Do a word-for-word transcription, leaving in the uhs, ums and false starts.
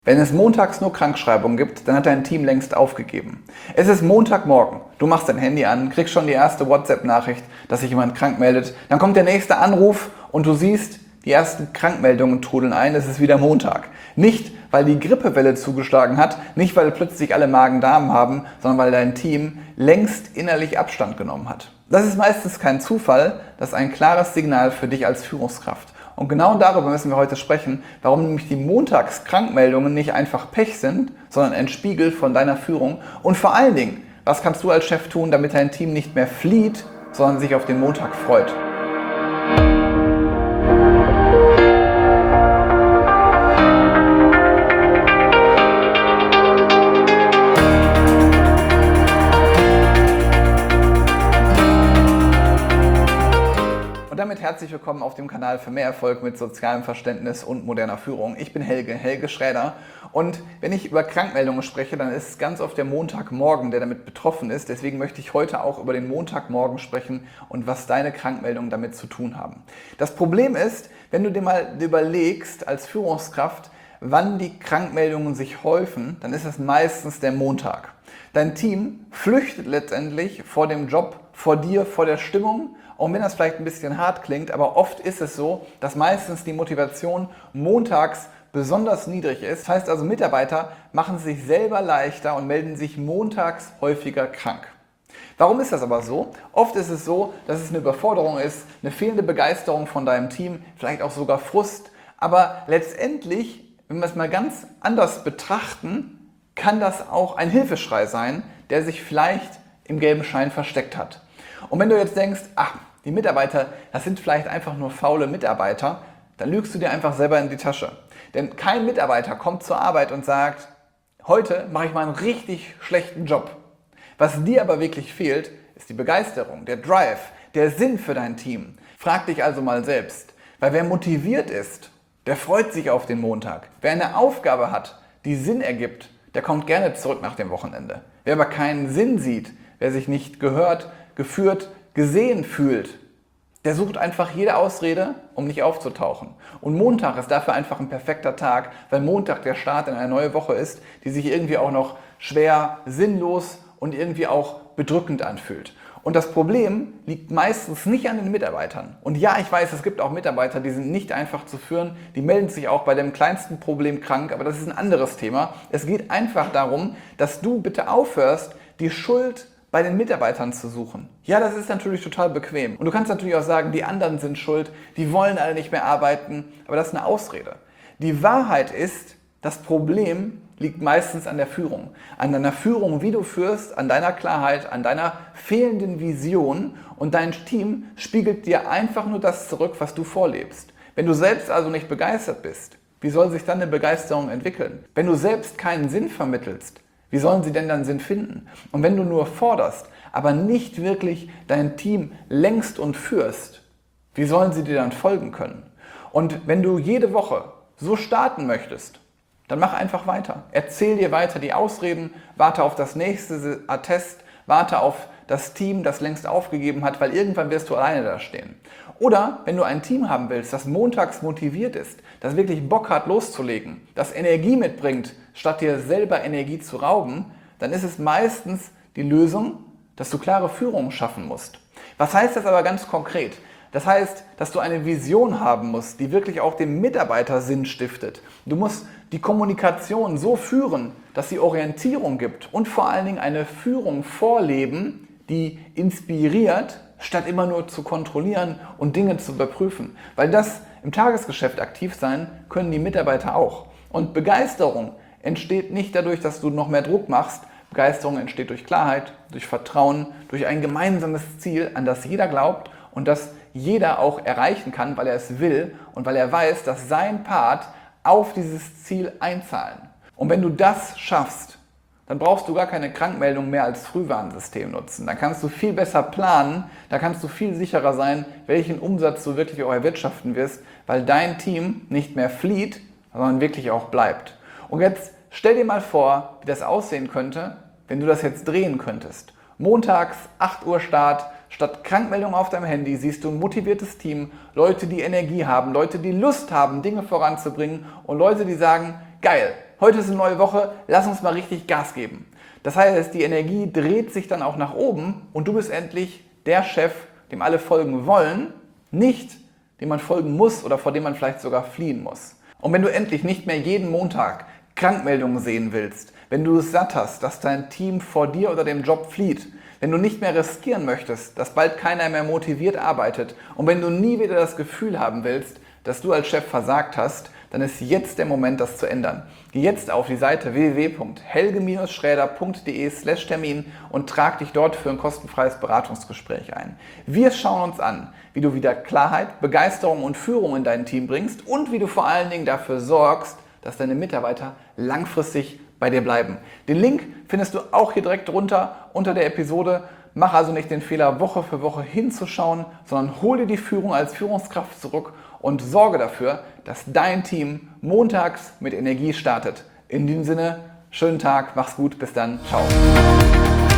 Wenn es montags nur Krankschreibungen gibt, dann hat dein Team längst aufgegeben. Es ist Montagmorgen, du machst dein Handy an, kriegst schon die erste WhatsApp-Nachricht, dass sich jemand krank meldet, dann kommt der nächste Anruf und du siehst, die ersten Krankmeldungen trudeln ein, es ist wieder Montag. Nicht, weil die Grippewelle zugeschlagen hat, nicht, weil plötzlich alle Magen-Darm haben, sondern weil dein Team längst innerlich Abstand genommen hat. Das ist meistens kein Zufall, das ist ein klares Signal für dich als Führungskraft. Und genau darüber müssen wir heute sprechen, warum nämlich die Montagskrankmeldungen nicht einfach Pech sind, sondern ein Spiegel von deiner Führung. Und vor allen Dingen, was kannst du als Chef tun, damit dein Team nicht mehr flieht, sondern sich auf den Montag freut? Und damit herzlich willkommen auf dem Kanal für mehr Erfolg mit sozialem Verständnis und moderner Führung. Ich bin Helge, Helge Schräder, und wenn ich über Krankmeldungen spreche, dann ist es ganz oft der Montagmorgen, der damit betroffen ist. Deswegen möchte ich heute auch über den Montagmorgen sprechen und was deine Krankmeldungen damit zu tun haben. Das Problem ist, wenn du dir mal überlegst als Führungskraft, wann die Krankmeldungen sich häufen, dann ist es meistens der Montag. Dein Team flüchtet letztendlich vor dem Job, vor dir, vor der Stimmung. Und wenn das vielleicht ein bisschen hart klingt, aber oft ist es so, dass meistens die Motivation montags besonders niedrig ist. Das heißt also, Mitarbeiter machen es sich selber leichter und melden sich montags häufiger krank. Warum ist das aber so? Oft ist es so, dass es eine Überforderung ist, eine fehlende Begeisterung von deinem Team, vielleicht auch sogar Frust. Aber letztendlich, wenn wir es mal ganz anders betrachten, kann das auch ein Hilfeschrei sein, der sich vielleicht im gelben Schein versteckt hat. Und wenn du jetzt denkst, ach, die Mitarbeiter, das sind vielleicht einfach nur faule Mitarbeiter, dann lügst du dir einfach selber in die Tasche. Denn kein Mitarbeiter kommt zur Arbeit und sagt, heute mache ich mal einen richtig schlechten Job. Was dir aber wirklich fehlt, ist die Begeisterung, der Drive, der Sinn für dein Team. Frag dich also mal selbst, weil wer motiviert ist, der freut sich auf den Montag. Wer eine Aufgabe hat, die Sinn ergibt, der kommt gerne zurück nach dem Wochenende. Wer aber keinen Sinn sieht, wer sich nicht gehört, geführt, gesehen fühlt, der sucht einfach jede Ausrede, um nicht aufzutauchen. Und Montag ist dafür einfach ein perfekter Tag, weil Montag der Start in eine neue Woche ist, die sich irgendwie auch noch schwer, sinnlos und irgendwie auch bedrückend anfühlt. Und das Problem liegt meistens nicht an den Mitarbeitern. Und ja, ich weiß, es gibt auch Mitarbeiter, die sind nicht einfach zu führen, die melden sich auch bei dem kleinsten Problem krank, aber das ist ein anderes Thema. Es geht einfach darum, dass du bitte aufhörst, die Schuld bei den Mitarbeitern zu suchen. Ja, das ist natürlich total bequem. Und du kannst natürlich auch sagen, die anderen sind schuld, die wollen alle nicht mehr arbeiten, aber das ist eine Ausrede. Die Wahrheit ist, das Problem liegt meistens an der Führung. An deiner Führung, wie du führst, an deiner Klarheit, an deiner fehlenden Vision, und dein Team spiegelt dir einfach nur das zurück, was du vorlebst. Wenn du selbst also nicht begeistert bist, wie soll sich dann eine Begeisterung entwickeln? Wenn du selbst keinen Sinn vermittelst, wie sollen sie denn dann Sinn finden? Und wenn du nur forderst, aber nicht wirklich dein Team lenkst und führst, wie sollen sie dir dann folgen können? Und wenn du jede Woche so starten möchtest, dann mach einfach weiter. Erzähl dir weiter die Ausreden, warte auf das nächste Attest, warte auf das Team, das längst aufgegeben hat, weil irgendwann wirst du alleine da stehen. Oder wenn du ein Team haben willst, das montags motiviert ist, das wirklich Bock hat loszulegen, das Energie mitbringt, statt dir selber Energie zu rauben, dann ist es meistens die Lösung, dass du klare Führung schaffen musst. Was heißt das aber ganz konkret? Das heißt, dass du eine Vision haben musst, die wirklich auch dem Mitarbeiter Sinn stiftet. Du musst die Kommunikation so führen, dass sie Orientierung gibt und vor allen Dingen eine Führung vorleben, die inspiriert, statt immer nur zu kontrollieren und Dinge zu überprüfen. Weil das im Tagesgeschäft aktiv sein können die Mitarbeiter auch. Und Begeisterung entsteht nicht dadurch, dass du noch mehr Druck machst. Begeisterung entsteht durch Klarheit, durch Vertrauen, durch ein gemeinsames Ziel, an das jeder glaubt und das jeder auch erreichen kann, weil er es will und weil er weiß, dass sein Part auf dieses Ziel einzahlen. Und wenn du das schaffst, dann brauchst du gar keine Krankmeldung mehr als Frühwarnsystem nutzen. Dann kannst du viel besser planen, da kannst du viel sicherer sein, welchen Umsatz du wirklich auch erwirtschaften wirst, weil dein Team nicht mehr flieht, sondern wirklich auch bleibt. Und jetzt stell dir mal vor, wie das aussehen könnte, wenn du das jetzt drehen könntest. Montags, acht Uhr Start, statt Krankmeldung auf deinem Handy siehst du ein motiviertes Team, Leute, die Energie haben, Leute, die Lust haben, Dinge voranzubringen und Leute, die sagen, geil, heute ist eine neue Woche, lass uns mal richtig Gas geben. Das heißt, die Energie dreht sich dann auch nach oben und du bist endlich der Chef, dem alle folgen wollen, nicht dem man folgen muss oder vor dem man vielleicht sogar fliehen muss. Und wenn du endlich nicht mehr jeden Montag Krankmeldungen sehen willst, wenn du es satt hast, dass dein Team vor dir oder dem Job flieht, wenn du nicht mehr riskieren möchtest, dass bald keiner mehr motiviert arbeitet und wenn du nie wieder das Gefühl haben willst, dass du als Chef versagt hast, dann ist jetzt der Moment, das zu ändern. Geh jetzt auf die Seite w w w punkt helge schräder punkt de slash Termin und trag dich dort für ein kostenfreies Beratungsgespräch ein. Wir schauen uns an, wie du wieder Klarheit, Begeisterung und Führung in dein Team bringst und wie du vor allen Dingen dafür sorgst, dass deine Mitarbeiter langfristig bei dir bleiben. Den Link findest du auch hier direkt drunter unter der Episode. Mach also nicht den Fehler, Woche für Woche hinzuschauen, sondern hol dir die Führung als Führungskraft zurück und sorge dafür, dass dein Team montags mit Energie startet. In diesem Sinne, schönen Tag, mach's gut, bis dann, ciao.